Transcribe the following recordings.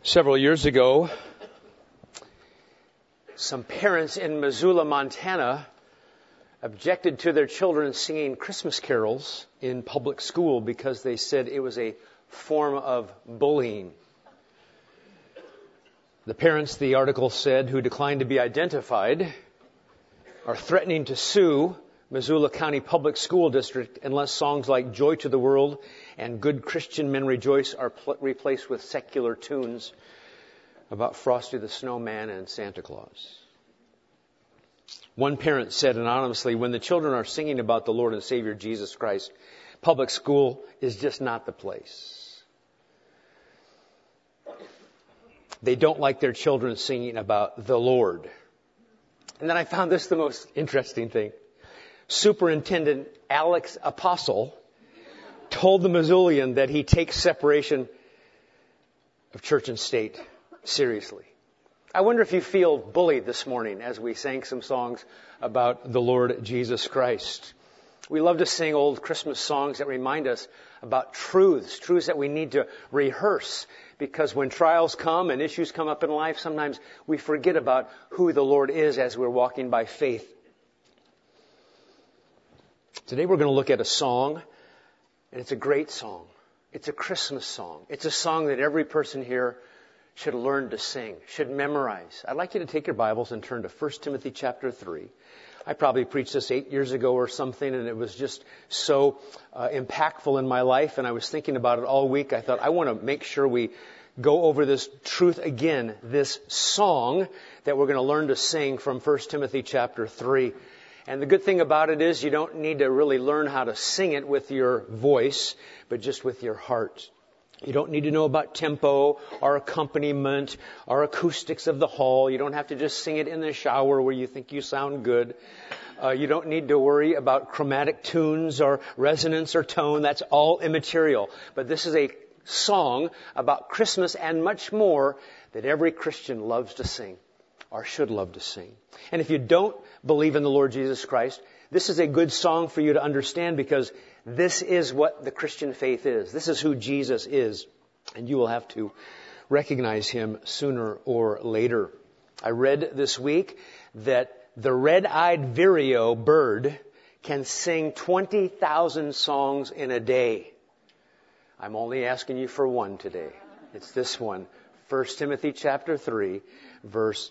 Several years ago, some parents in Missoula, Montana, objected to their children singing Christmas carols in public school because they said it was a form of bullying. The parents, the article said, who declined to be identified, are threatening to sue Missoula County Public School District unless songs like Joy to the World and Good Christian Men Rejoice are replaced with secular tunes about Frosty the Snowman and Santa Claus. One parent said anonymously, when the children are singing about the Lord and Savior Jesus Christ, public school is just not the place. They don't like their children singing about the Lord. And then I found this the most interesting thing. Superintendent Alex Apostle told the Missoulian that he takes separation of church and state seriously. I wonder if you feel bullied this morning as we sang some songs about the Lord Jesus Christ. We love to sing old Christmas songs that remind us about truths that we need to rehearse, because when trials come and issues come up in life, sometimes we forget about who the Lord is as we're walking by faith. Today we're going to look at a song, and it's a great song. It's a Christmas song. It's a song that every person here should learn to sing, should memorize. I'd like you to take your Bibles and turn to 1 Timothy chapter 3. I probably preached this 8 years ago or something, and it was just so impactful in my life, and I was thinking about it all week. I thought, I want to make sure we go over this truth again, this song that we're going to learn to sing from 1 Timothy chapter 3. And the good thing about it is you don't need to really learn how to sing it with your voice, but just with your heart. You don't need to know about tempo or accompaniment or acoustics of the hall. You don't have to just sing it in the shower where you think you sound good. You don't need to worry about chromatic tunes or resonance or tone. That's all immaterial. But this is a song about Christmas and much more that every Christian loves to sing or should love to sing. And if you don't believe in the Lord Jesus Christ, this is a good song for you to understand, because this is what the Christian faith is. This is who Jesus is. And you will have to recognize Him sooner or later. I read this week that the red-eyed vireo bird can sing 20,000 songs in a day. I'm only asking you for one today. It's this one. 1 Timothy chapter 3, verse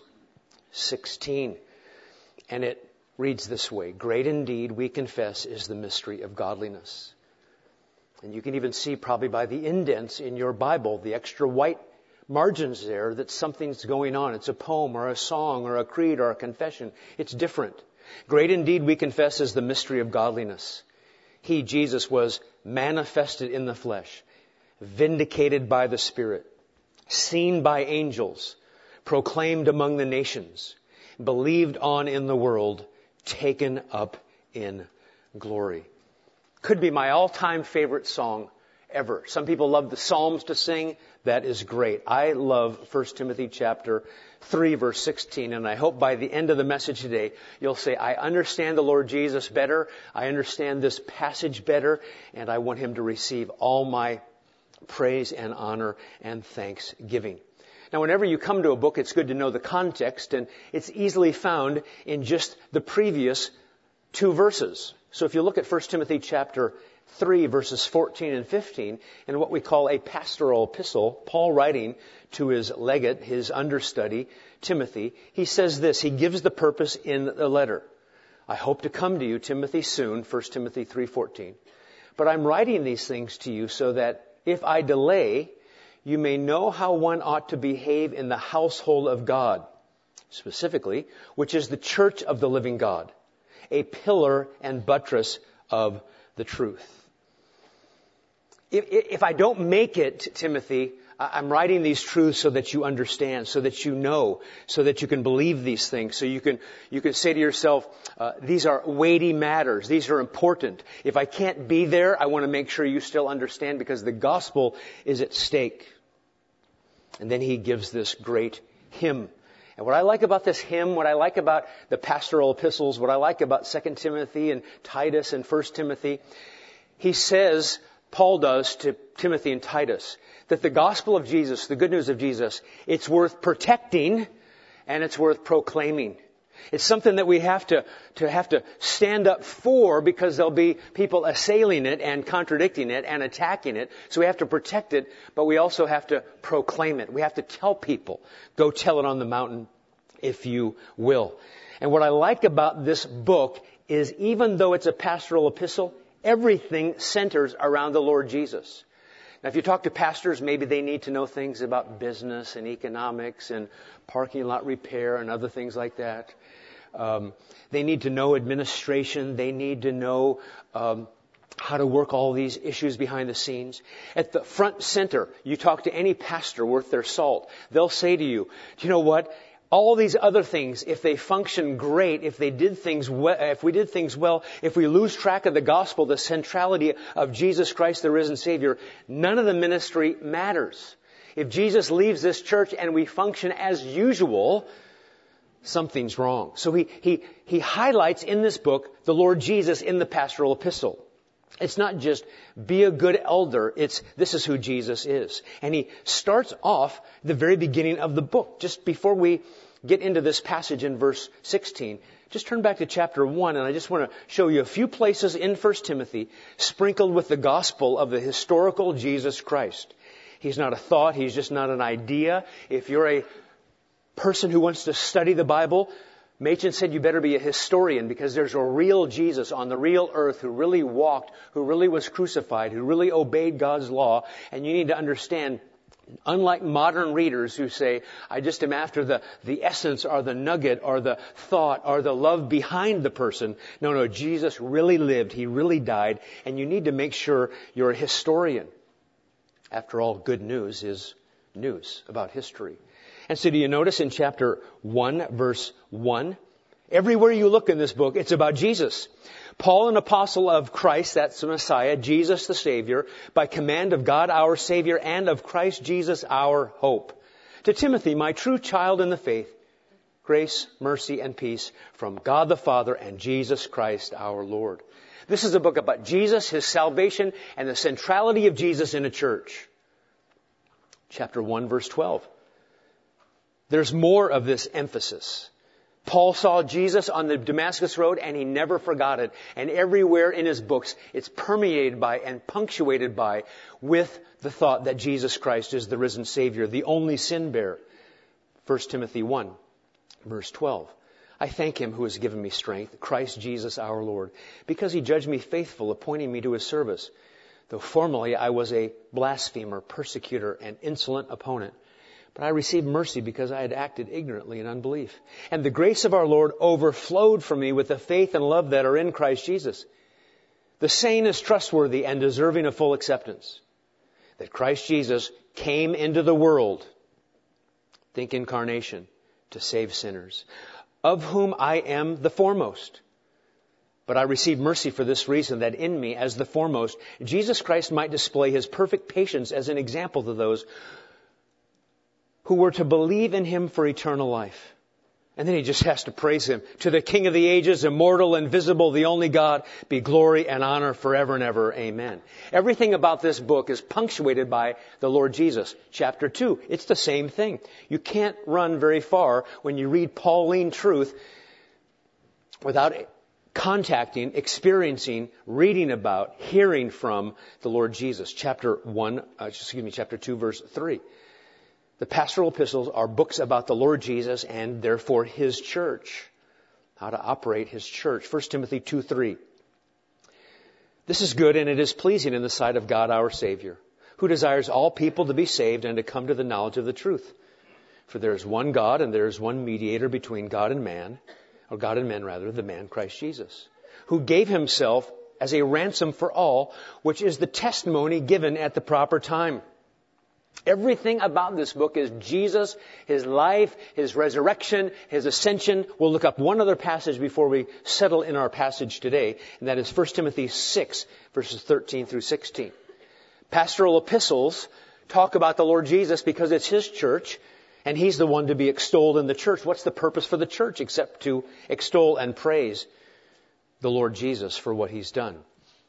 16. And it reads this way: great indeed, we confess, is the mystery of godliness. And you can even see probably by the indents in your Bible, the extra white margins there, that something's going on. It's a poem or a song or a creed or a confession. It's different. Great indeed, we confess, is the mystery of godliness. He, Jesus, was manifested in the flesh, vindicated by the Spirit, seen by angels, proclaimed among the nations, believed on in the world, taken up in glory. Could be my all-time favorite song ever. Some people love the Psalms to sing. That is great. I love 1 Timothy chapter 3, verse 16, and I hope by the end of the message today, you'll say, I understand the Lord Jesus better. I understand this passage better, and I want Him to receive all my praise and honor and thanksgiving. Now, whenever you come to a book, it's good to know the context, and it's easily found in just the previous two verses. So if you look at 1 Timothy chapter 3, verses 14 and 15, in what we call a pastoral epistle, Paul writing to his legate, his understudy, Timothy, he says this. He gives the purpose in the letter. I hope to come to you, Timothy, soon, 1 Timothy 3:14. But I'm writing these things to you so that if I delay, you may know how one ought to behave in the household of God, specifically, which is the church of the living God, a pillar and buttress of the truth. If I don't make it, Timothy, I'm writing these truths so that you understand, so that you know, so that you can believe these things, so you can say to yourself, these are weighty matters, these are important. If I can't be there, I want to make sure you still understand, because the gospel is at stake. And then he gives this great hymn. And what I like about this hymn, what I like about the pastoral epistles, what I like about 2 Timothy and Titus and 1 Timothy, he says Paul does to Timothy and Titus, that the gospel of Jesus, the good news of Jesus, it's worth protecting and it's worth proclaiming. It's something that we have to stand up for, because there'll be people assailing it and contradicting it and attacking it. So we have to protect it, but we also have to proclaim it. We have to tell people, go tell it on the mountain, if you will. And what I like about this book is, even though it's a pastoral epistle, everything centers around the Lord Jesus. Now, if you talk to pastors, maybe they need to know things about business and economics and parking lot repair and other things like that. They need to know administration. They need to know how to work all these issues behind the scenes. At the front center, you talk to any pastor worth their salt. They'll say to you, do you know what? All these other things, if they function great, if we did things well, if we lose track of the gospel, the centrality of Jesus Christ, the risen Savior, none of the ministry matters. If Jesus leaves this church and we function as usual, something's wrong. So he highlights in this book the Lord Jesus in the pastoral epistle. It's not just be a good elder. This is who Jesus is. And he starts off the very beginning of the book. Just before we get into this passage in verse 16, just turn back to chapter 1, and I just want to show you a few places in 1 Timothy sprinkled with the gospel of the historical Jesus Christ. He's not a thought. He's just not an idea. If you're a person who wants to study the Bible, Machen said you better be a historian, because there's a real Jesus on the real earth who really walked, who really was crucified, who really obeyed God's law. And you need to understand, unlike modern readers who say, I just am after the essence or the nugget or the thought or the love behind the person. No, Jesus really lived. He really died. And you need to make sure you're a historian. After all, good news is news about history. And so do you notice in chapter 1, verse 1, everywhere you look in this book, it's about Jesus. Paul, an apostle of Christ, that's the Messiah, Jesus the Savior, by command of God our Savior and of Christ Jesus our hope. To Timothy, my true child in the faith, grace, mercy, and peace from God the Father and Jesus Christ our Lord. This is a book about Jesus, His salvation, and the centrality of Jesus in a church. Chapter 1, verse 12. There's more of this emphasis. Paul saw Jesus on the Damascus Road and he never forgot it. And everywhere in his books, it's permeated by and punctuated by with the thought that Jesus Christ is the risen Savior, the only sin bearer. 1 Timothy 1, verse 12. I thank Him who has given me strength, Christ Jesus our Lord, because He judged me faithful, appointing me to His service. Though formerly I was a blasphemer, persecutor, and insolent opponent. But I received mercy because I had acted ignorantly in unbelief. And the grace of our Lord overflowed from me with the faith and love that are in Christ Jesus. The saying is trustworthy and deserving of full acceptance, that Christ Jesus came into the world, think incarnation, to save sinners, of whom I am the foremost. But I received mercy for this reason, that in me, as the foremost, Jesus Christ might display His perfect patience as an example to those who were to believe in Him for eternal life. And then he just has to praise Him. To the King of the ages, immortal, invisible, the only God, be glory and honor forever and ever. Amen. Everything about this book is punctuated by the Lord Jesus. Chapter 2, it's the same thing. You can't run very far when you read Pauline truth without contacting, experiencing, reading about, hearing from the Lord Jesus. Chapter 2, verse 3. The pastoral epistles are books about the Lord Jesus and therefore His church. How to operate His church. 1 Timothy 2:3. This is good and it is pleasing in the sight of God our Savior, who desires all people to be saved and to come to the knowledge of the truth. For there is one God and there is one mediator between God and man, or God and men rather, the man Christ Jesus, who gave Himself as a ransom for all, which is the testimony given at the proper time. Everything about this book is Jesus, His life, His resurrection, His ascension. We'll look up one other passage before we settle in our passage today, and that is 1 Timothy 6, verses 13 through 16. Pastoral epistles talk about the Lord Jesus because it's His church, and He's the one to be extolled in the church. What's the purpose for the church except to extol and praise the Lord Jesus for what He's done?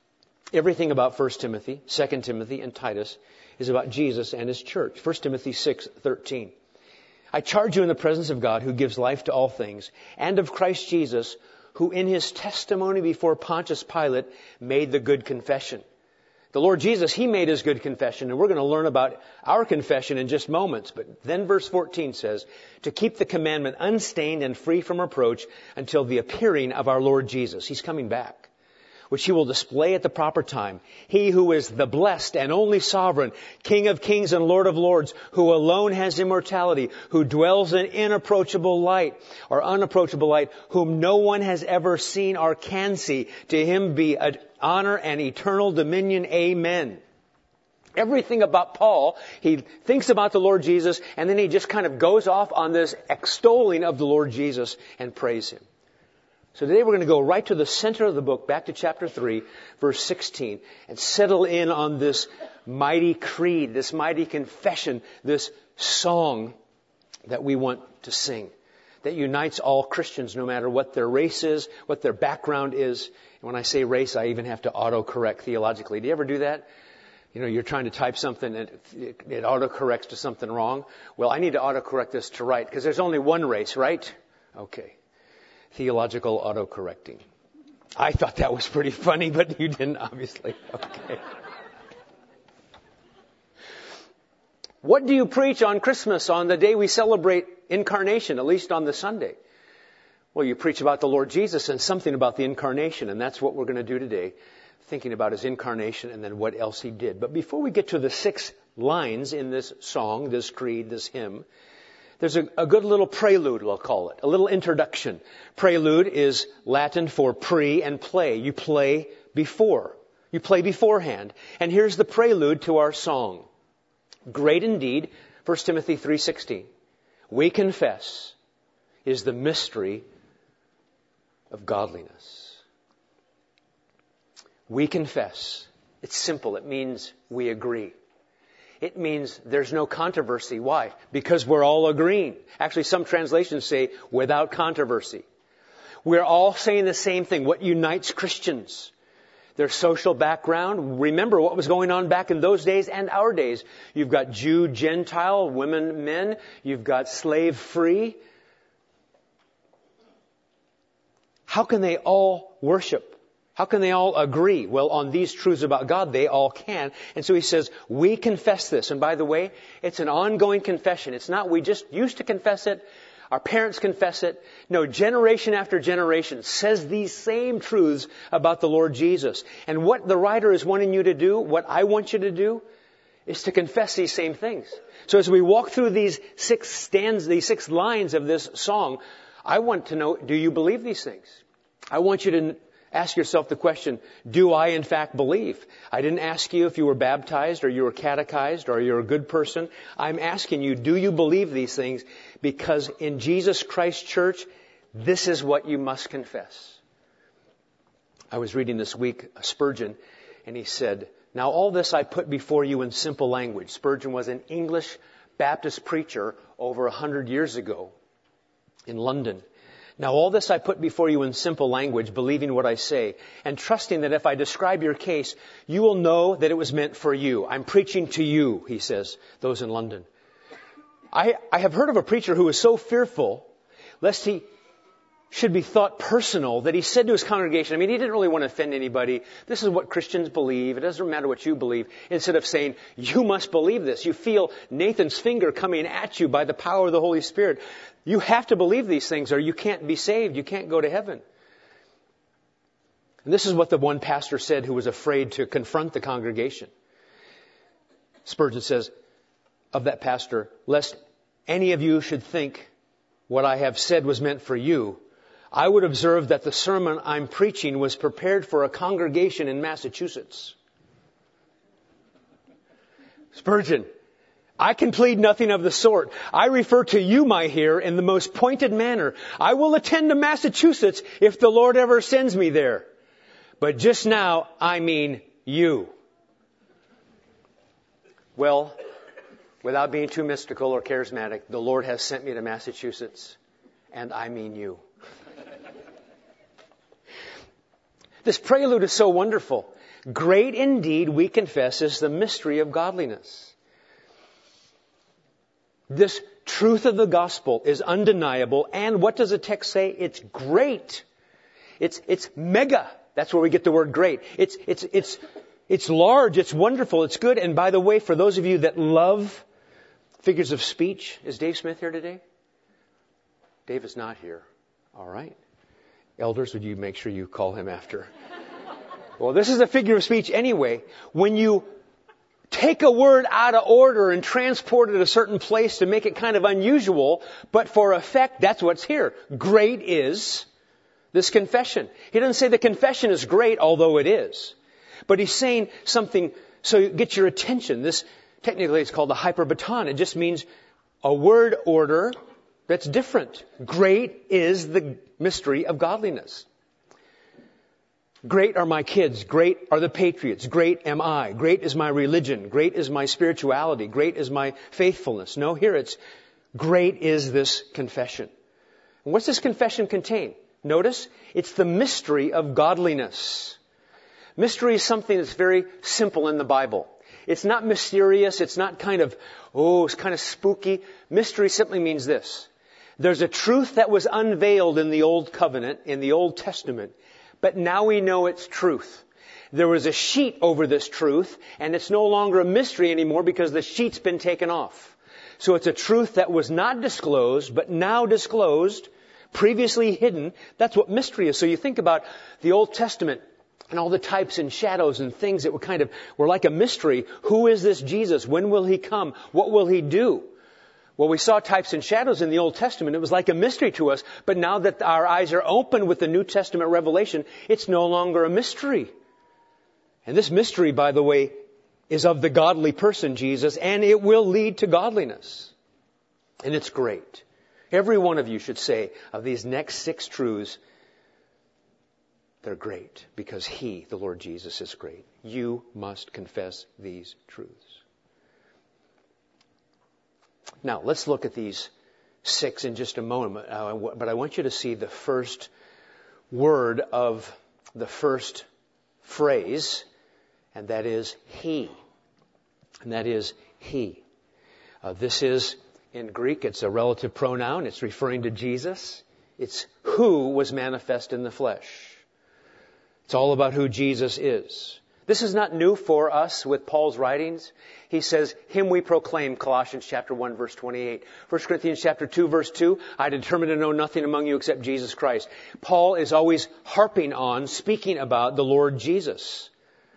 Everything about 1 Timothy, 2 Timothy, and Titus is about Jesus and His church. 1 Timothy 6:13. I charge you in the presence of God, who gives life to all things, and of Christ Jesus, who in His testimony before Pontius Pilate made the good confession. The Lord Jesus, He made His good confession, and we're going to learn about our confession in just moments. But then verse 14 says, to keep the commandment unstained and free from reproach until the appearing of our Lord Jesus. He's coming back, which He will display at the proper time. He who is the blessed and only sovereign, King of kings and Lord of lords, who alone has immortality, who dwells in inapproachable light, or unapproachable light, whom no one has ever seen or can see. To Him be honor and eternal dominion. Amen. Everything about Paul, he thinks about the Lord Jesus, and then he just kind of goes off on this extolling of the Lord Jesus and praise Him. So today we're going to go right to the center of the book, back to chapter 3, verse 16, and settle in on this mighty creed, this mighty confession, this song that we want to sing, that unites all Christians no matter what their race is, what their background is. And when I say race, I even have to autocorrect theologically. Do you ever do that? You know, you're trying to type something and it autocorrects to something wrong. Well, I need to autocorrect this to right, because there's only one race, right? Okay. Theological autocorrecting. I thought that was pretty funny, but you didn't, obviously. Okay. What do you preach on Christmas, on the day we celebrate incarnation, at least on the Sunday? Well, you preach about the Lord Jesus and something about the incarnation, and that's what we're going to do today, thinking about His incarnation and then what else He did. But before we get to the 6 lines in this song, this creed, this hymn, there's a good little prelude, we'll call it, a little introduction. Prelude is Latin for pre and play. You play before. You play beforehand. And here's the prelude to our song. Great indeed, 1 Timothy 3:16. We confess is the mystery of godliness. We confess. It's simple. It means we agree. It means there's no controversy. Why? Because we're all agreeing. Actually, some translations say without controversy. We're all saying the same thing. What unites Christians? Their social background. Remember what was going on back in those days and our days. You've got Jew, Gentile, women, men. You've got slave, free. How can they all worship? How can they all agree? Well, on these truths about God, they all can. And so he says, we confess this. And by the way, it's an ongoing confession. It's not we just used to confess it. Our parents confess it. No, generation after generation says these same truths about the Lord Jesus. And what the writer is wanting you to do, what I want you to do, is to confess these same things. So as we walk through these 6 stanzas, these 6 lines of this song, I want to know, do you believe these things? I want you to ask yourself the question, do I in fact believe? I didn't ask you if you were baptized or you were catechized or you're a good person. I'm asking you, do you believe these things? Because in Jesus Christ Church, this is what you must confess. I was reading this week Spurgeon, and he said, now all this I put before you in simple language. Spurgeon was an English Baptist preacher over 100 years ago in London. Now all this I put before you in simple language, believing what I say, and trusting that if I describe your case, you will know that it was meant for you. I'm preaching to you, he says, those in London. I have heard of a preacher who was so fearful, lest he should be thought personal, that he said to his congregation, he didn't really want to offend anybody. This is what Christians believe. It doesn't matter what you believe. Instead of saying, you must believe this. You feel Nathan's finger coming at you by the power of the Holy Spirit. You have to believe these things or you can't be saved. You can't go to heaven. And this is what the one pastor said who was afraid to confront the congregation. Spurgeon says of that pastor, lest any of you should think what I have said was meant for you, I would observe that the sermon I'm preaching was prepared for a congregation in Massachusetts. Spurgeon, I can plead nothing of the sort. I refer to you, my hearer, in the most pointed manner. I will attend to Massachusetts if the Lord ever sends me there. But just now, I mean you. Well, without being too mystical or charismatic, the Lord has sent me to Massachusetts, and I mean you. This prelude is so wonderful. Great indeed, we confess, is the mystery of godliness. This truth of the gospel is undeniable. And what does the text say? It's great. It's mega. That's where we get the word great. It's large. It's wonderful. It's good. And by the way, for those of you that love figures of speech, is Dave Smith here today? Dave is not here. All right. Elders, would you make sure you call him after? Well, this is a figure of speech anyway. When you take a word out of order and transport it a certain place to make it kind of unusual, but for effect, that's what's here. Great is this confession. He doesn't say the confession is great, although it is. But he's saying something so you get your attention. This, technically, it's called a hyperbaton. It just means a word order that's different. Great is the mystery of godliness. Great are my kids. Great are the patriots. Great am I. Great is my religion. Great is my spirituality. Great is my faithfulness. No, here it's great is this confession. And what's this confession contain? Notice, it's the mystery of godliness. Mystery is something that's very simple in the Bible. It's not mysterious. It's not it's kind of spooky. Mystery simply means this. There's a truth that was unveiled in the Old Covenant, in the Old Testament, but now we know it's truth. There was a sheet over this truth, and it's no longer a mystery anymore because the sheet's been taken off. So it's a truth that was not disclosed, but now disclosed, previously hidden. That's what mystery is. So you think about the Old Testament and all the types and shadows and things that were like a mystery. Who is this Jesus? When will he come? What will he do? Well, we saw types and shadows in the Old Testament. It was like a mystery to us. But now that our eyes are open with the New Testament revelation, it's no longer a mystery. And this mystery, by the way, is of the godly person, Jesus, and it will lead to godliness. And it's great. Every one of you should say of these next 6 truths, they're great because He, the Lord Jesus, is great. You must confess these truths. Now, let's look at these 6 in just a moment. But I want you to see the first word of the first phrase, and that is He. And that is He. This is, in Greek, it's a relative pronoun. It's referring to Jesus. It's who was manifest in the flesh. It's all about who Jesus is. This is not new for us with Paul's writings. He says, Him we proclaim, Colossians chapter 1, verse 28. 1 Corinthians chapter 2, verse 2, I determined to know nothing among you except Jesus Christ. Paul is always harping on, speaking about the Lord Jesus.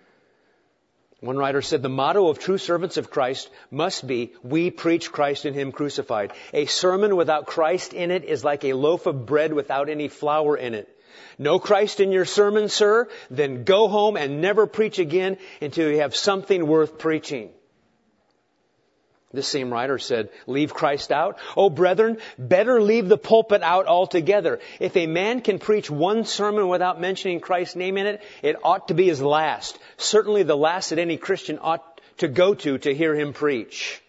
One writer said, the motto of true servants of Christ must be, we preach Christ and Him crucified. A sermon without Christ in it is like a loaf of bread without any flour in it. No Christ in your sermon, sir? Then go home and never preach again until you have something worth preaching. This same writer said, leave Christ out? Oh, brethren, better leave the pulpit out altogether. If a man can preach one sermon without mentioning Christ's name in it, it ought to be his last. Certainly the last that any Christian ought to go to hear him preach.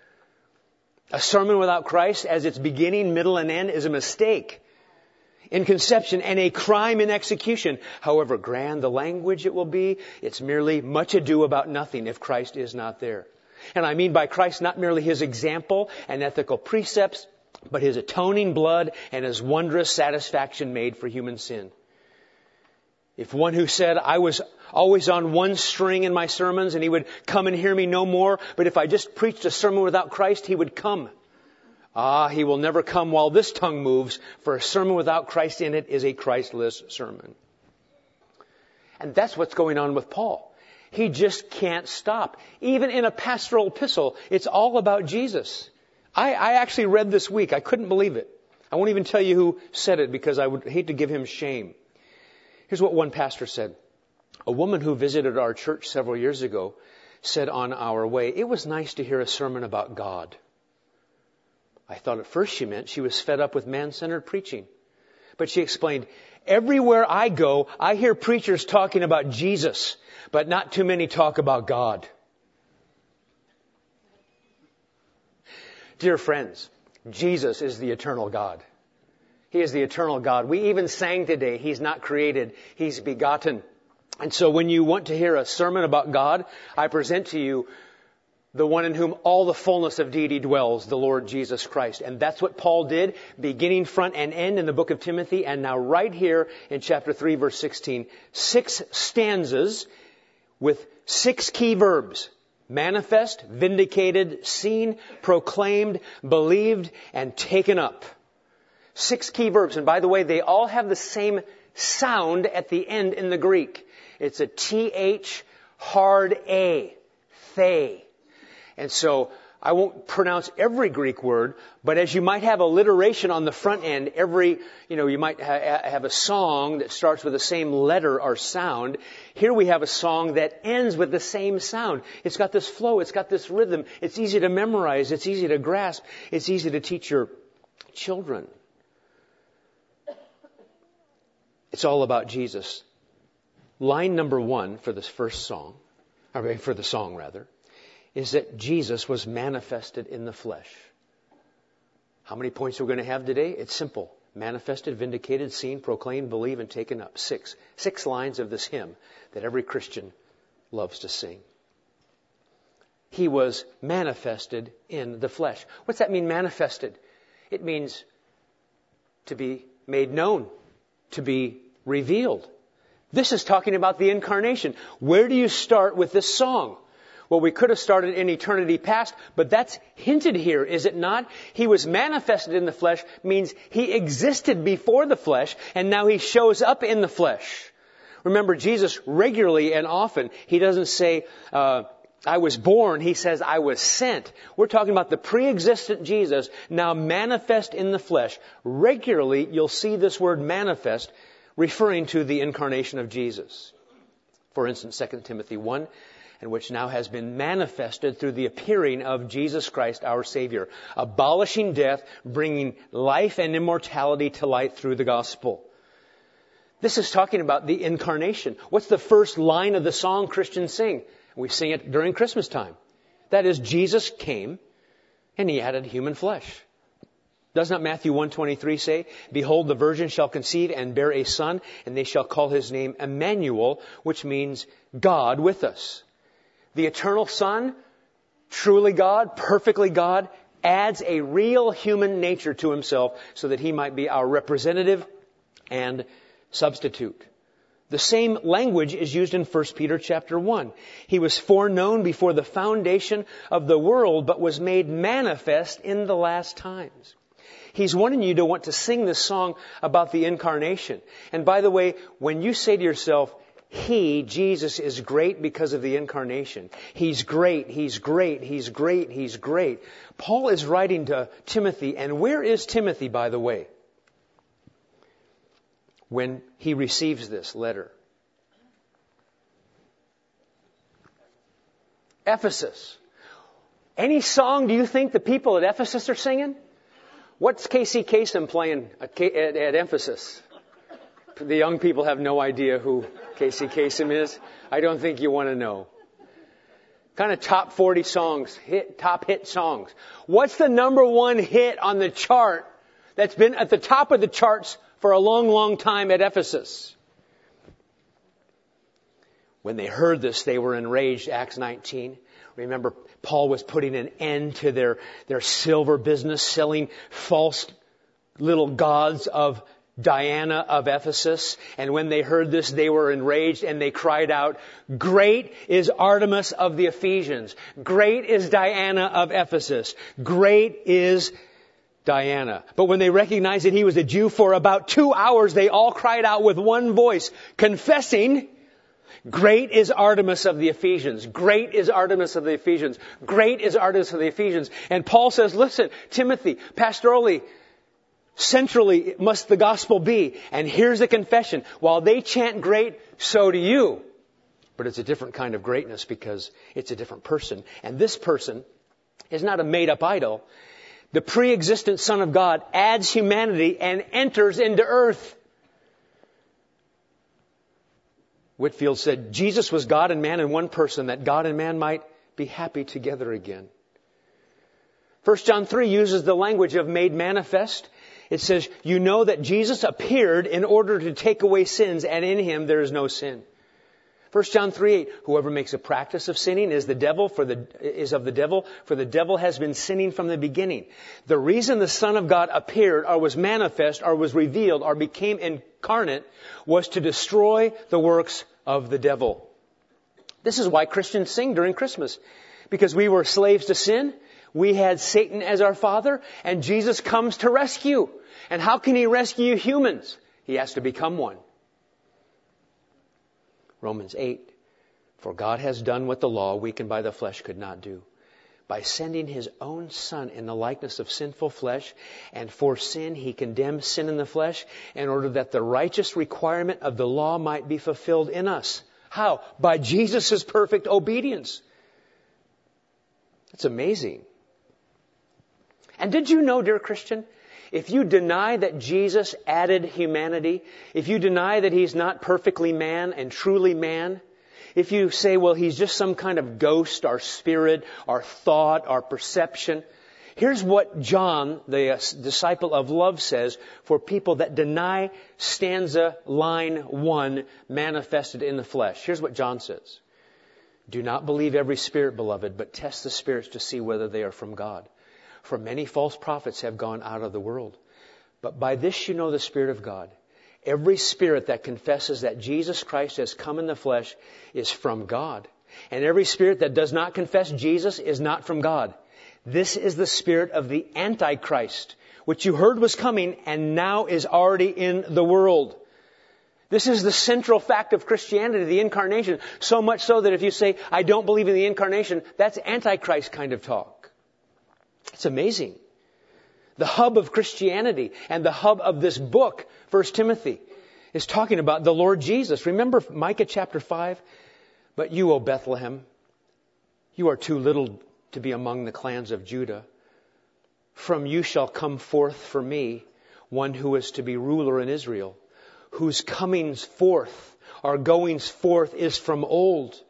A sermon without Christ as its beginning, middle, and end is a mistake in conception and a crime in execution. However grand the language it will be, it's merely much ado about nothing if Christ is not there. And I mean by Christ not merely His example and ethical precepts, but His atoning blood and His wondrous satisfaction made for human sin. If one who said, I was always on one string in my sermons and he would come and hear me no more, but if I just preached a sermon without Christ, he would come. He will never come while this tongue moves, for a sermon without Christ in it is a Christless sermon. And that's what's going on with Paul. He just can't stop. Even in a pastoral epistle, it's all about Jesus. I actually read this week. I couldn't believe it. I won't even tell you who said it because I would hate to give him shame. Here's what one pastor said. A woman who visited our church several years ago said on our way, it was nice to hear a sermon about God. I thought at first she meant she was fed up with man-centered preaching. But she explained, everywhere I go, I hear preachers talking about Jesus, but not too many talk about God. Dear friends, Jesus is the eternal God. He is the eternal God. We even sang today, He's not created, He's begotten. And so when you want to hear a sermon about God, I present to you the one in whom all the fullness of deity dwells, the Lord Jesus Christ. And that's what Paul did, beginning front and end in the book of Timothy, and now right here in chapter 3, verse 16. 6 stanzas with 6 key verbs: manifest, vindicated, seen, proclaimed, believed, and taken up. 6 key verbs. And by the way, they all have the same sound at the end in the Greek. It's a TH hard A. They. And so I won't pronounce every Greek word, but as you might have alliteration on the front end, you might have a song that starts with the same letter or sound. Here we have a song that ends with the same sound. It's got this flow. It's got this rhythm. It's easy to memorize. It's easy to grasp. It's easy to teach your children. It's all about Jesus. Line number 1 for this first song, for the song rather, is that Jesus was manifested in the flesh. How many points are we going to have today? It's simple. Manifested, vindicated, seen, proclaimed, believed, and taken up. 6 lines of this hymn that every Christian loves to sing. He was manifested in the flesh. What's that mean, manifested? It means to be made known, to be revealed. This is talking about the incarnation. Where do you start with this song? Well, we could have started in eternity past, but that's hinted here, is it not? He was manifested in the flesh means he existed before the flesh, and now he shows up in the flesh. Remember, Jesus regularly and often, he doesn't say, I was born. He says, I was sent. We're talking about the pre-existent Jesus, now manifest in the flesh. Regularly, you'll see this word manifest referring to the incarnation of Jesus. For instance, 2 Timothy 1, and which now has been manifested through the appearing of Jesus Christ, our Savior, abolishing death, bringing life and immortality to light through the gospel. This is talking about the incarnation. What's the first line of the song Christians sing? We sing it during Christmas time. That is, Jesus came and he added human flesh. Does not Matthew 1:23 say, Behold, the virgin shall conceive and bear a son, and they shall call his name Emmanuel, which means God with us. The eternal Son, truly God, perfectly God, adds a real human nature to himself so that he might be our representative and substitute. The same language is used in 1 Peter chapter 1. He was foreknown before the foundation of the world, but was made manifest in the last times. He's wanting you to want to sing this song about the incarnation. And by the way, when you say to yourself, Jesus, is great because of the incarnation. He's great, He's great, He's great, He's great. Paul is writing to Timothy, and where is Timothy, by the way, when he receives this letter? Ephesus. Any song do you think the people at Ephesus are singing? What's Casey Kasem playing at Ephesus? The young people have no idea who Casey Kasem is. I don't think you want to know. Kind of top 40 songs, top hit songs. What's the number 1 hit on the chart that's been at the top of the charts for a long, long time at Ephesus? When they heard this, they were enraged, Acts 19. Remember, Paul was putting an end to their silver business, selling false little gods of Diana of Ephesus. And when they heard this, they were enraged and they cried out, Great is Artemis of the Ephesians. Great is Diana of Ephesus. Great is Diana. But when they recognized that he was a Jew, for about 2 hours, they all cried out with one voice, confessing, Great is Artemis of the Ephesians. Great is Artemis of the Ephesians. Great is Artemis of the Ephesians. And Paul says, listen, Timothy, pastorally, centrally must the gospel be. And here's the confession. While they chant great, so do you. But it's a different kind of greatness because it's a different person. And this person is not a made-up idol. The pre-existent Son of God adds humanity and enters into earth. Whitefield said, Jesus was God and man in one person, that God and man might be happy together again. 1 John 3 uses the language of made manifest. It says, you know that Jesus appeared in order to take away sins, and in him there is no sin. 1 John 3:8, whoever makes a practice of sinning is of the devil, for the devil has been sinning from the beginning. The reason the Son of God appeared, or was manifest, or was revealed, or became incarnate, was to destroy the works of the devil. This is why Christians sing during Christmas. Because we were slaves to sin, we had Satan as our father, and Jesus comes to rescue. And how can He rescue humans? He has to become one. Romans 8, for God has done what the law, weakened by the flesh, could not do. By sending His own Son in the likeness of sinful flesh, and for sin He condemned sin in the flesh, in order that the righteous requirement of the law might be fulfilled in us. How? By Jesus' perfect obedience. That's amazing. And did you know, dear Christian, if you deny that Jesus added humanity, if you deny that He's not perfectly man and truly man, if you say, well, He's just some kind of ghost, our spirit, our thought, our perception, here's what John, the disciple of love, says for people that deny stanza line 1, manifested in the flesh. Here's what John says. Do not believe every spirit, beloved, but test the spirits to see whether they are from God. For many false prophets have gone out of the world. But by this you know the Spirit of God. Every spirit that confesses that Jesus Christ has come in the flesh is from God. And every spirit that does not confess Jesus is not from God. This is the spirit of the Antichrist, which you heard was coming and now is already in the world. This is the central fact of Christianity, the incarnation. So much so that if you say, I don't believe in the incarnation, that's Antichrist kind of talk. It's amazing. The hub of Christianity and the hub of this book, 1 Timothy, is talking about the Lord Jesus. Remember Micah chapter 5? But you, O Bethlehem, you are too little to be among the clans of Judah. From you shall come forth for me one who is to be ruler in Israel, whose comings forth or goings forth is from old.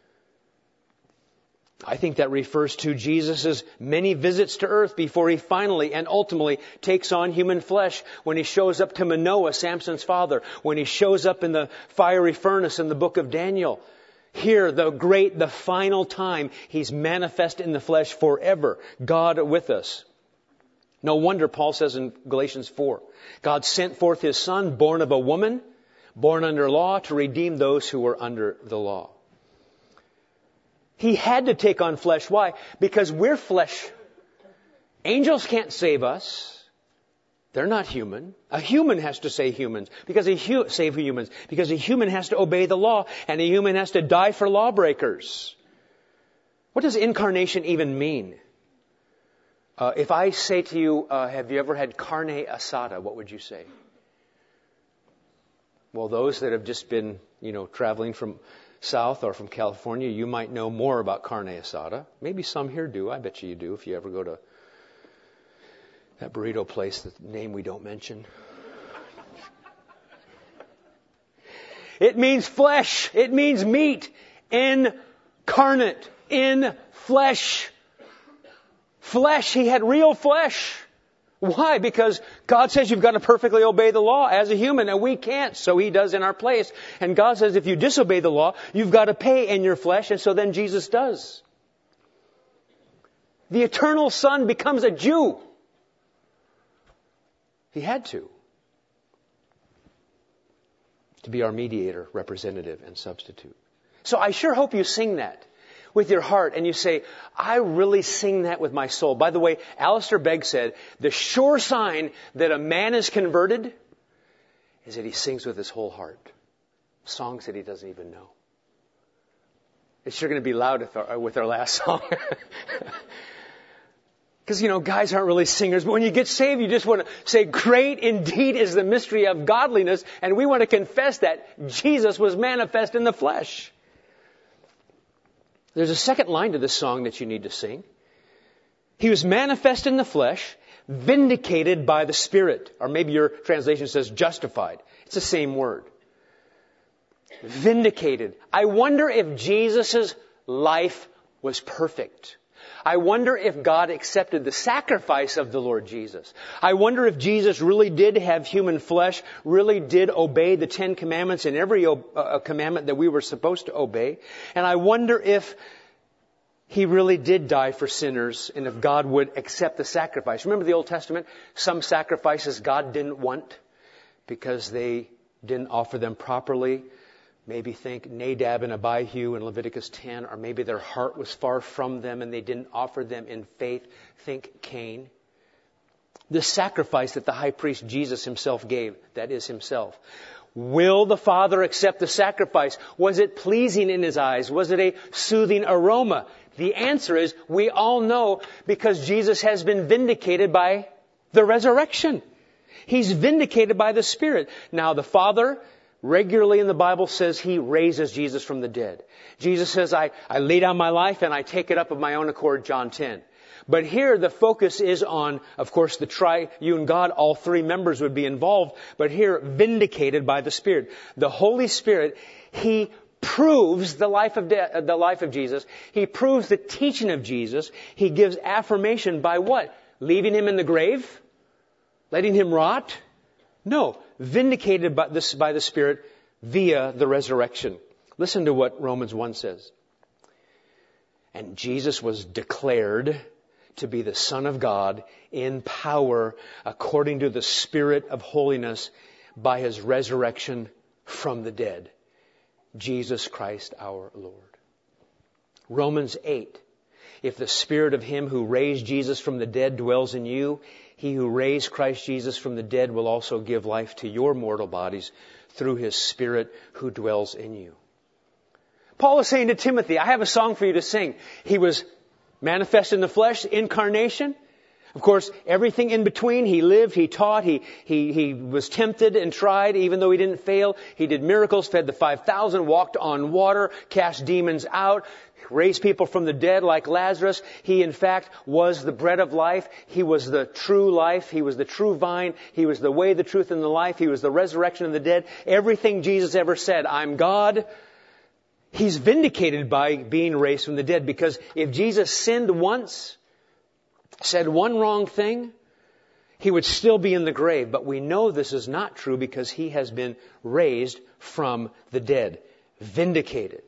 I think that refers to Jesus' many visits to earth before He finally and ultimately takes on human flesh. When He shows up to Manoah, Samson's father. When He shows up in the fiery furnace in the book of Daniel. Here, the final time, He's manifest in the flesh forever. God with us. No wonder Paul says in Galatians 4, God sent forth His Son, born of a woman, born under law, to redeem those who were under the law. He had to take on flesh. Why? Because we're flesh. Angels can't save us. They're not human. A human has to save humans. Save humans. Because a human has to obey the law. And a human has to die for lawbreakers. What does incarnation even mean? If I say to you, have you ever had carne asada? What would you say? Well, those that have just been, traveling from South or from California, you might know more about carne asada. Maybe some here do. I bet you do if you ever go to that burrito place, the name we don't mention. It means flesh. It means meat. Incarnate. In flesh. Flesh. He had real flesh. Why? Because God says you've got to perfectly obey the law as a human, and we can't, so He does in our place. And God says if you disobey the law, you've got to pay in your flesh, and so then Jesus does. The eternal Son becomes a Jew. He had to be our mediator, representative, and substitute. So I sure hope you sing that with your heart, and you say, I really sing that with my soul. By the way, Alistair Begg said, the sure sign that a man is converted is that he sings with his whole heart. Songs that he doesn't even know. It's sure going to be loud with our last song. Because, guys aren't really singers, but when you get saved, you just want to say, great indeed is the mystery of godliness, and we want to confess that Jesus was manifest in the flesh. There's a second line to this song that you need to sing. He was manifest in the flesh, vindicated by the Spirit. Or maybe your translation says justified. It's the same word. Vindicated. I wonder if Jesus' life was perfect. I wonder if God accepted the sacrifice of the Lord Jesus. I wonder if Jesus really did have human flesh, really did obey the 10 Commandments and every commandment that we were supposed to obey. And I wonder if He really did die for sinners and if God would accept the sacrifice. Remember the Old Testament? Some sacrifices God didn't want because they didn't offer them properly. Maybe think Nadab and Abihu in Leviticus 10, or maybe their heart was far from them and they didn't offer them in faith. Think Cain. The sacrifice that the high priest Jesus himself gave, that is himself. Will the Father accept the sacrifice? Was it pleasing in His eyes? Was it a soothing aroma? The answer is, we all know, because Jesus has been vindicated by the resurrection. He's vindicated by the Spirit. Now the Father regularly in the Bible says He raises Jesus from the dead. Jesus says, I lay down my life and I take it up of my own accord, John 10. But here the focus is on, of course, the triune God. All 3 members would be involved. But here, vindicated by the Spirit. The Holy Spirit, He proves the life of Jesus. He proves the teaching of Jesus. He gives affirmation by what? Leaving Him in the grave? Letting Him rot? No. Vindicated by the Spirit via the resurrection. Listen to what Romans 1 says. And Jesus was declared to be the Son of God in power according to the Spirit of holiness by His resurrection from the dead. Jesus Christ our Lord. Romans 8. If the Spirit of Him who raised Jesus from the dead dwells in you, He who raised Christ Jesus from the dead will also give life to your mortal bodies through His Spirit who dwells in you. Paul is saying to Timothy, I have a song for you to sing. He was manifest in the flesh, incarnation. Of course, everything in between, He lived, He taught, He was tempted and tried, even though He didn't fail. He did miracles, fed the 5,000, walked on water, cast demons out, raised people from the dead like Lazarus. He, in fact, was the bread of life. He was the true life. He was the true vine. He was the way, the truth, and the life. He was the resurrection of the dead. Everything Jesus ever said, I'm God. He's vindicated by being raised from the dead, because if Jesus sinned once, said one wrong thing, He would still be in the grave. But we know this is not true because He has been raised from the dead. Vindicated.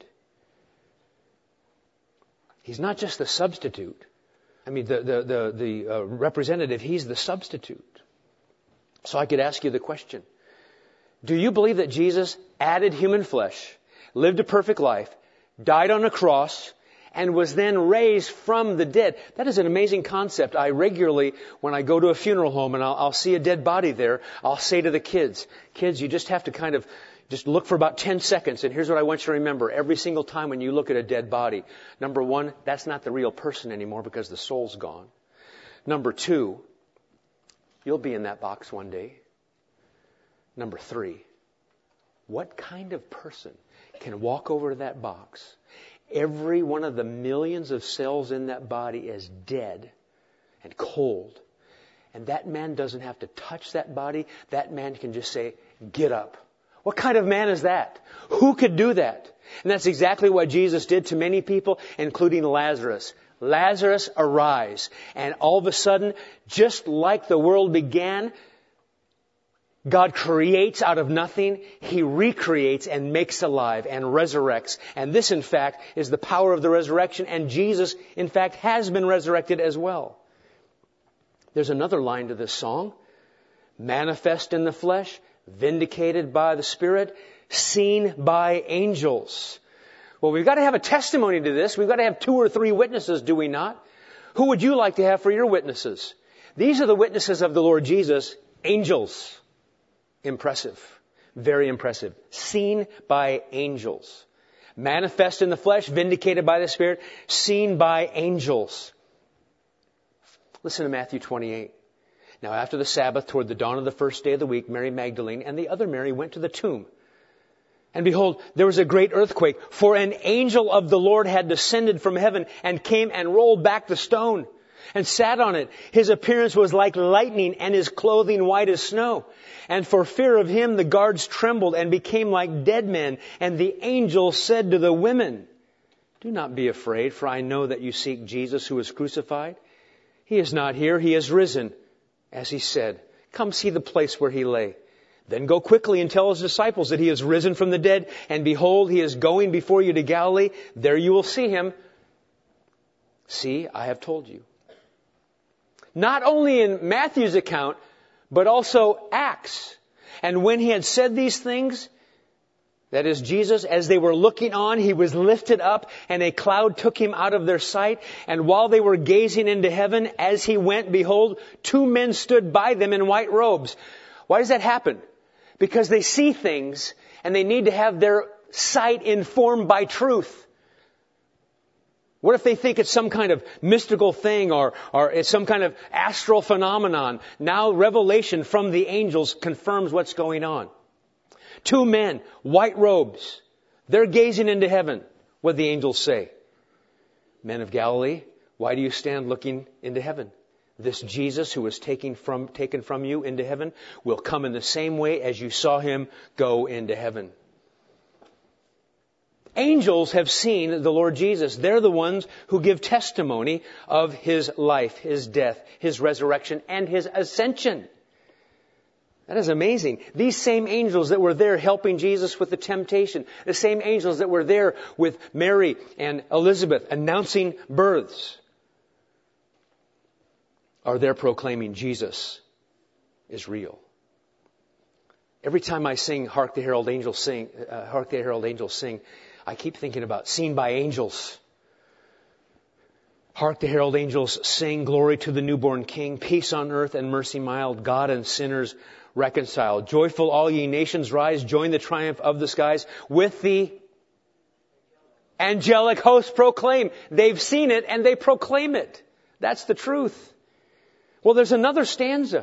He's not just the substitute. I mean, the representative, He's the substitute. So I could ask you the question. Do you believe that Jesus added human flesh, lived a perfect life, died on a cross, and was then raised from the dead? That is an amazing concept. I regularly, when I go to a funeral home and I'll see a dead body there, I'll say to the kids, you just have to kind of just look for about 10 seconds. And here's what I want you to remember. Every single time when you look at a dead body, number 1, that's not the real person anymore because the soul's gone. Number 2, you'll be in that box one day. Number 3, what kind of person can walk over to that box? Every one of the millions of cells in that body is dead and cold. And that man doesn't have to touch that body. That man can just say, get up. What kind of man is that? Who could do that? And that's exactly what Jesus did to many people, including Lazarus. Lazarus, arise. And all of a sudden, just like the world began, God creates out of nothing. He recreates and makes alive and resurrects. And this, in fact, is the power of the resurrection. And Jesus, in fact, has been resurrected as well. There's another line to this song. Manifest in the flesh, vindicated by the Spirit, seen by angels. Well, we've got to have a testimony to this. We've got to have 2 or 3 witnesses, do we not? Who would you like to have for your witnesses? These are the witnesses of the Lord Jesus, angels. Impressive. Very impressive. Seen by angels. Manifest in the flesh, vindicated by the Spirit, seen by angels. Listen to Matthew 28. Now after the Sabbath, toward the dawn of the first day of the week, Mary Magdalene and the other Mary went to the tomb. And behold, there was a great earthquake, for an angel of the Lord had descended from heaven and came and rolled back the stone and sat on it. His appearance was like lightning and his clothing white as snow. And for fear of him, the guards trembled and became like dead men. And the angel said to the women, Do not be afraid, for I know that you seek Jesus who was crucified. He is not here. He is risen, as he said. Come see the place where he lay. Then go quickly and tell his disciples that he is risen from the dead. And behold, he is going before you to Galilee. There you will see him. See, I have told you. Not only in Matthew's account, but also Acts. And when he had said these things, that is, Jesus, as they were looking on, he was lifted up, and a cloud took him out of their sight. And while they were gazing into heaven, as he went, behold, 2 men stood by them in white robes. Why does that happen? Because they see things, and they need to have their sight informed by truth. What if they think it's some kind of mystical thing or it's some kind of astral phenomenon? Now revelation from the angels confirms what's going on. 2 men, white robes. They're gazing into heaven. What do the angels say? Men of Galilee, why do you stand looking into heaven? This Jesus who was taken from you into heaven will come in the same way as you saw him go into heaven. Angels have seen the Lord Jesus. They're the ones who give testimony of his life, his death, his resurrection, and his ascension. That is amazing. These same angels that were there helping Jesus with the temptation, the same angels that were there with Mary and Elizabeth announcing births, are there proclaiming Jesus is real. Every time I sing, Hark the Herald Angels Sing, Hark the Herald Angels Sing, I keep thinking about seen by angels. Hark the herald angels sing, glory to the newborn King, peace on earth and mercy mild, God and sinners reconciled. Joyful all ye nations rise, join the triumph of the skies with the angelic host proclaim. They've seen it and they proclaim it. That's the truth. Well, there's another stanza.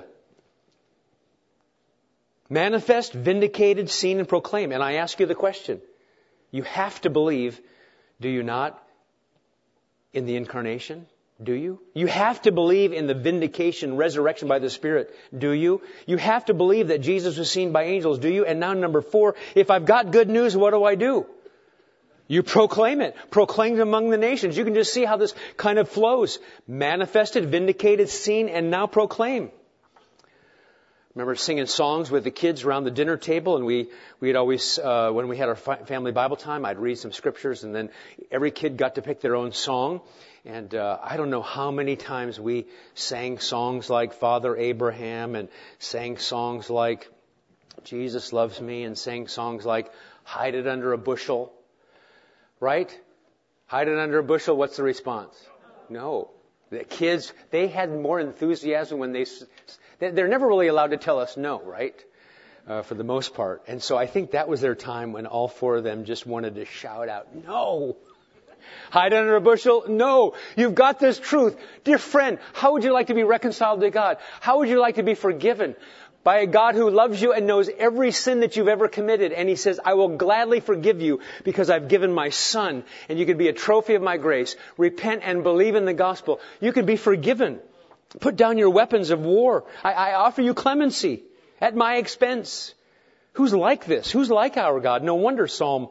Manifest, vindicated, seen, and proclaim. And I ask you the question. You have to believe, do you not, in the incarnation? Do you? You have to believe in the vindication, resurrection by the Spirit. Do you? You have to believe that Jesus was seen by angels. Do you? And now number 4, if I've got good news, what do? You proclaim it. Proclaim it among the nations. You can just see how this kind of flows. Manifested, vindicated, seen, and now proclaim. Remember singing songs with the kids around the dinner table, and we'd always, when we had our family Bible time, I'd read some scriptures, and then every kid got to pick their own song. And I don't know how many times we sang songs like Father Abraham, and sang songs like Jesus Loves Me, and sang songs like Hide It Under a Bushel. Right? Hide it under a bushel, what's the response? No. The kids, they had more enthusiasm when they're never really allowed to tell us no, right? For the most part. And so I think that was their time when all 4 of them just wanted to shout out, no! Hide under a bushel? No! You've got this truth. Dear friend, how would you like to be reconciled to God? How would you like to be forgiven by a God who loves you and knows every sin that you've ever committed? And He says, I will gladly forgive you because I've given my Son, and you can be a trophy of my grace. Repent and believe in the gospel. You can be forgiven. Put down your weapons of war. I offer you clemency at my expense. Who's like this? Who's like our God? No wonder Psalm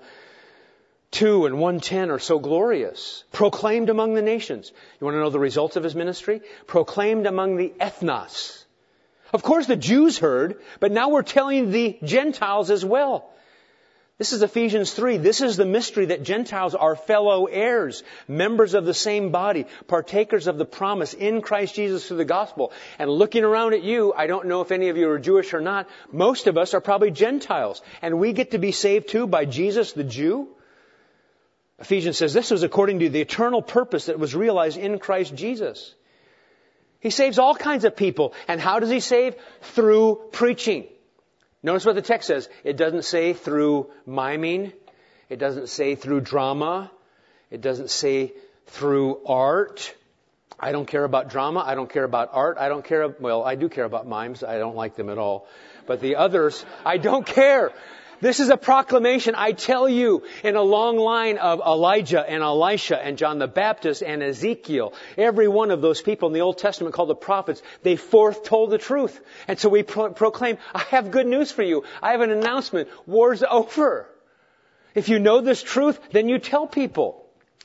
2 and 110 are so glorious. Proclaimed among the nations. You want to know the results of His ministry? Proclaimed among the ethnos. Of course the Jews heard, but now we're telling the Gentiles as well. This is Ephesians 3. This is the mystery that Gentiles are fellow heirs, members of the same body, partakers of the promise in Christ Jesus through the gospel. And looking around at you, I don't know if any of you are Jewish or not, most of us are probably Gentiles. And we get to be saved too by Jesus the Jew. Ephesians says this was according to the eternal purpose that was realized in Christ Jesus. He saves all kinds of people. And how does He save? Through preaching. Notice what the text says. It doesn't say through miming. It doesn't say through drama. It doesn't say through art. I don't care about drama. I don't care about art. I do care about mimes. I don't like them at all. But the others, I don't care. This is a proclamation, I tell you, in a long line of Elijah and Elisha and John the Baptist and Ezekiel. Every one of those people in the Old Testament called the prophets, they foretold the truth. And so we proclaim, I have good news for you. I have an announcement. War's over. If you know this truth, then you tell people.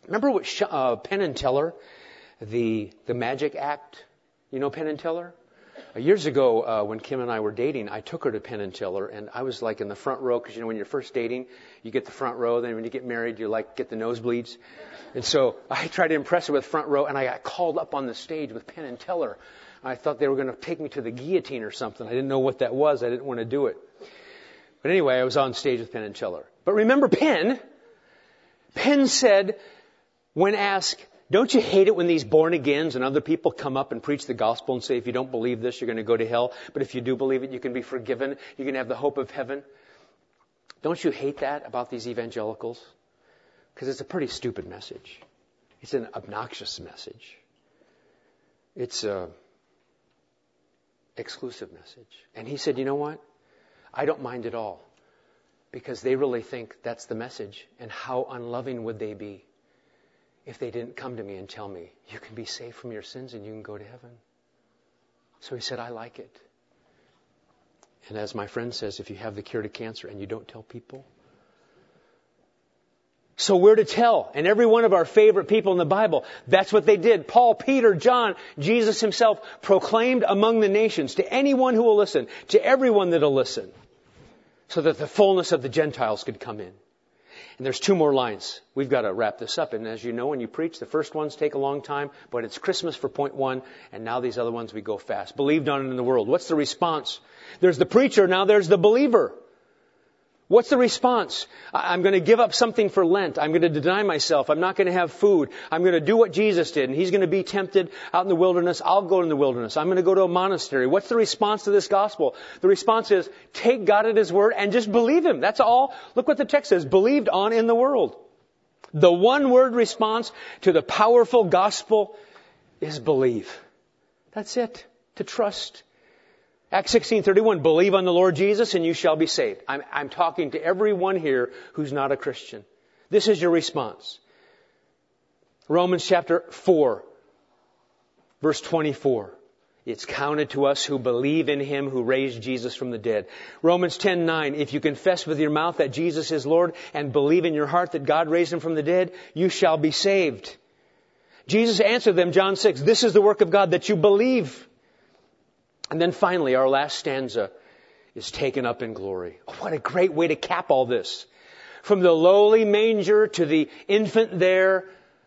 Remember what Penn and Teller, the Magic Act? You know Penn and Teller? Years ago, when Kim and I were dating, I took her to Penn and Teller, and I was like in the front row, because when you're first dating, you get the front row. Then when you get married, you get the nosebleeds. And so I tried to impress her with front row, and I got called up on the stage with Penn and Teller. I thought they were going to take me to the guillotine or something. I didn't know what that was. I didn't want to do it. But anyway, I was on stage with Penn and Teller. But remember Penn? Penn said, when asked, don't you hate it when these born-agains and other people come up and preach the gospel and say, if you don't believe this, you're going to go to hell. But if you do believe it, you can be forgiven. You can have the hope of heaven. Don't you hate that about these evangelicals? Because it's a pretty stupid message. It's an obnoxious message. It's an exclusive message. And he said, you know what? I don't mind at all. Because they really think that's the message. And how unloving would they be if they didn't come to me and tell me, you can be saved from your sins and you can go to heaven. So he said, I like it. And as my friend says, if you have the cure to cancer and you don't tell people. So we're to tell. And every one of our favorite people in the Bible, that's what they did. Paul, Peter, John, Jesus himself proclaimed among the nations to anyone who will listen, to everyone that will listen, so that the fullness of the Gentiles could come in. And there's two more lines. We've got to wrap this up. And as you know, when you preach, the first ones take a long time, but it's Christmas for point one, and now these other ones we go fast. Believed on in the world. What's the response? There's the preacher, now there's the believer. What's the response? I'm going to give up something for Lent. I'm going to deny myself. I'm not going to have food. I'm going to do what Jesus did. And he's going to be tempted out in the wilderness. I'll go in the wilderness. I'm going to go to a monastery. What's the response to this gospel? The response is, take God at his word and just believe him. That's all. Look what the text says. Believed on in the world. The one word response to the powerful gospel is believe. That's it. To trust. Acts 16:31, believe on the Lord Jesus and you shall be saved. I'm talking to everyone here who's not a Christian. This is your response. Romans chapter 4, verse 24. It's counted to us who believe in him who raised Jesus from the dead. Romans 10:9, if you confess with your mouth that Jesus is Lord and believe in your heart that God raised him from the dead, you shall be saved. Jesus answered them, John 6, this is the work of God, that you believe. And then finally, our last stanza is taken up in glory. Oh, what a great way to cap all this. From the lowly manger to the infant there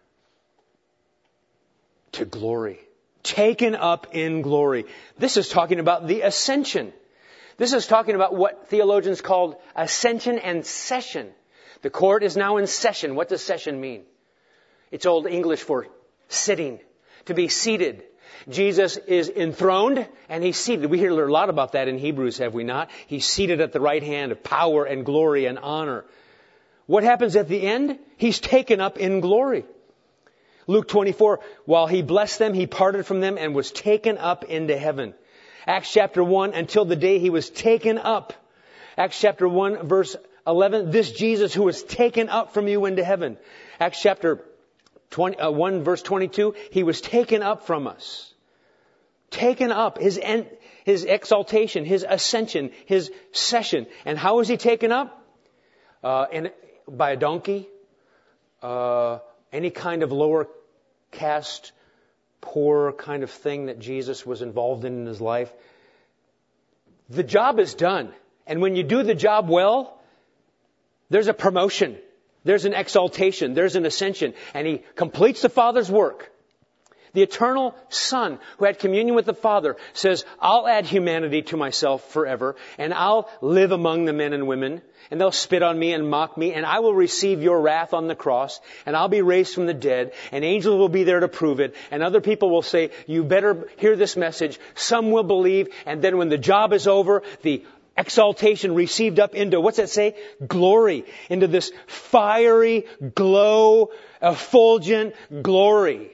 to glory. Taken up in glory. This is talking about the ascension. This is talking about what theologians called ascension and session. The court is now in session. What does session mean? It's Old English for sitting. To be seated. Jesus is enthroned and he's seated. We hear a lot about that in Hebrews, have we not? He's seated at the right hand of power and glory and honor. What happens at the end? He's taken up in glory. Luke 24, while he blessed them, he parted from them and was taken up into heaven. Acts chapter 1, until the day he was taken up. Acts chapter 1, verse 11, this Jesus who was taken up from you into heaven. Acts chapter 1 verse 22, he was taken up from us. Taken up. His exaltation, his ascension, his session. And how was he taken up? By a donkey. Any kind of lower caste, poor kind of thing that Jesus was involved in his life. The job is done. And when you do the job well, there's a promotion. There's an exaltation. There's an ascension. And he completes the Father's work. The eternal Son who had communion with the Father says, I'll add humanity to myself forever. And I'll live among the men and women. And they'll spit on me and mock me. And I will receive your wrath on the cross. And I'll be raised from the dead. And angels will be there to prove it. And other people will say, you better hear this message. Some will believe. And then when the job is over, the exaltation received up into, what's that say? Glory. Into this fiery glow, effulgent glory.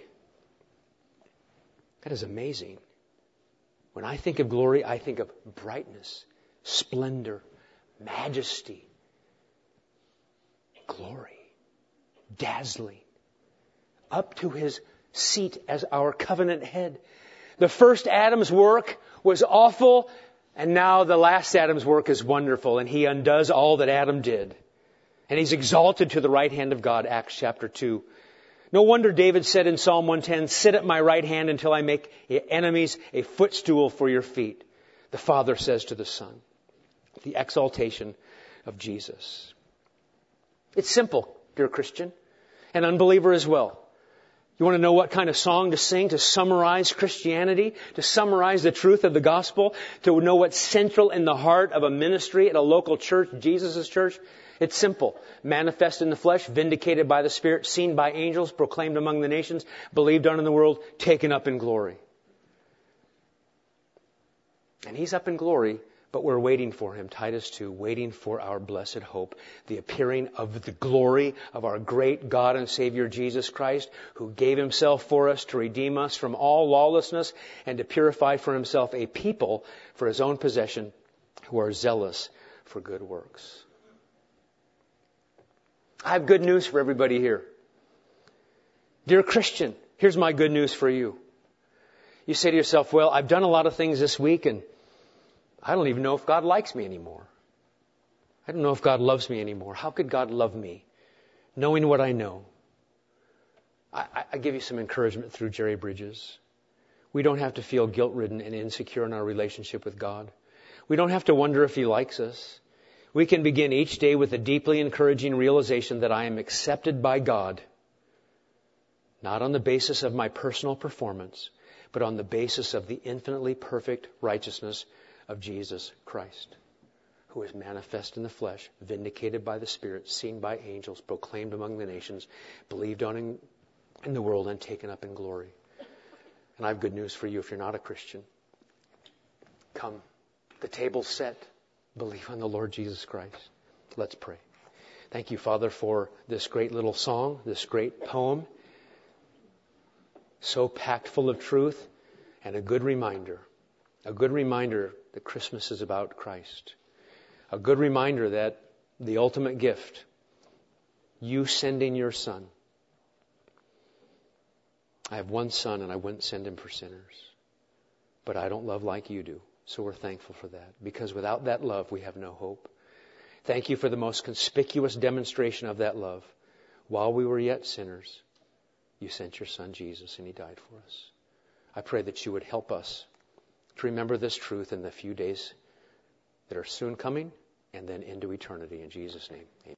That is amazing. When I think of glory, I think of brightness, splendor, majesty, glory, dazzling. Up to his seat as our covenant head. The first Adam's work was awful. And now the last Adam's work is wonderful, and he undoes all that Adam did. And he's exalted to the right hand of God, Acts chapter 2. No wonder David said in Psalm 110, sit at my right hand until I make your enemies a footstool for your feet. The Father says to the Son. The exaltation of Jesus. It's simple, dear Christian, and unbeliever as well. You want to know what kind of song to sing to summarize Christianity, to summarize the truth of the gospel, to know what's central in the heart of a ministry at a local church, Jesus' church? It's simple. Manifest in the flesh, vindicated by the Spirit, seen by angels, proclaimed among the nations, believed on in the world, taken up in glory. And He's up in glory, but we're waiting for Him. Titus 2, waiting for our blessed hope, the appearing of the glory of our great God and Savior Jesus Christ, who gave Himself for us to redeem us from all lawlessness and to purify for Himself a people for His own possession who are zealous for good works. I have good news for everybody here. Dear Christian, here's my good news for you. You say to yourself, well, I've done a lot of things this week and I don't even know if God likes me anymore. I don't know if God loves me anymore. How could God love me, knowing what I know? I give you some encouragement through Jerry Bridges. We don't have to feel guilt-ridden and insecure in our relationship with God. We don't have to wonder if He likes us. We can begin each day with a deeply encouraging realization that I am accepted by God, not on the basis of my personal performance, but on the basis of the infinitely perfect righteousness of Jesus Christ, who is manifest in the flesh, vindicated by the Spirit, seen by angels, proclaimed among the nations, believed on in the world, and taken up in glory. And I have good news for you if you're not a Christian. Come, the table's set. Believe on the Lord Jesus Christ. Let's pray. Thank you, Father, for this great little song, this great poem, so packed full of truth, and a good reminder that Christmas is about Christ. A good reminder that the ultimate gift, you sending your Son. I have one son and I wouldn't send him for sinners. But I don't love like you do. So we're thankful for that. Because without that love, we have no hope. Thank you for the most conspicuous demonstration of that love. While we were yet sinners, you sent your Son Jesus and He died for us. I pray that you would help us to remember this truth in the few days that are soon coming and then into eternity. In Jesus' name, amen.